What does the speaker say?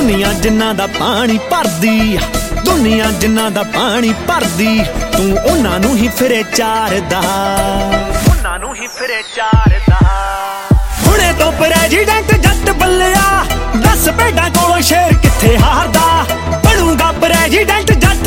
ਦੁਨੀਆ ਜਿੰਨਾ ਦਾ ਪਾਣੀ ਭਰਦੀ, ਦੁਨੀਆ ਜਿੰਨਾ ਦਾ ਪਾਣੀ ਭਰਦੀ, ਤੂੰ ਉਹਨਾਂ ਨੂੰ ਹੀ ਫਿਰੇ ਚਾਰਦਾ, ਉਹਨਾਂ ਨੂੰ ਹੀ ਫਿਰੇ ਚਾਰਦਾ। ਹੁਣੇ ਤੋਂ ਪ੍ਰੈਜ਼ੀਡੈਂਟ ਜੱਟ ਬੱਲਿਆ, 10 ਭੇਡਾਂ ਕੋਲੋਂ ਸ਼ੇਰ ਕਿੱਥੇ ਹਾਰਦਾ। ਬਣੂਗਾ ਪ੍ਰੈਜ਼ੀਡੈਂਟ ਜੱਟ